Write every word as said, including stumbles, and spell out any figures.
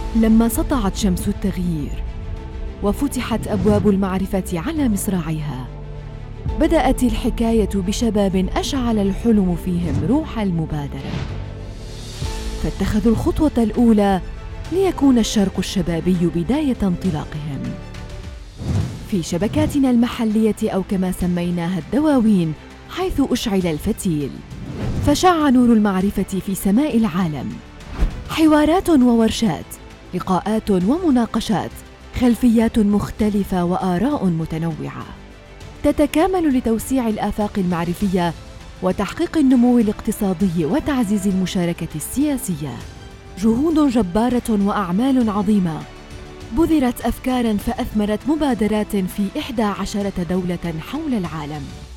لما سطعت شمس التغيير وفتحت أبواب المعرفة على مصراعيها، بدأت الحكاية بشباب أشعل الحلم فيهم روح المبادرة، فاتخذوا الخطوة الأولى ليكون الشرق الشبابي بداية انطلاقهم. في شبكاتنا المحلية أو كما سميناها الدواوين، حيث أشعل الفتيل فشع نور المعرفة في سماء العالم. حوارات وورشات، لقاءات ومناقشات، خلفيات مختلفة وآراء متنوعة تتكامل لتوسيع الآفاق المعرفية وتحقيق النمو الاقتصادي وتعزيز المشاركة السياسية. جهود جبارة وأعمال عظيمة، بذرت أفكاراً فأثمرت مبادرات في إحدى عشرة دولة حول العالم.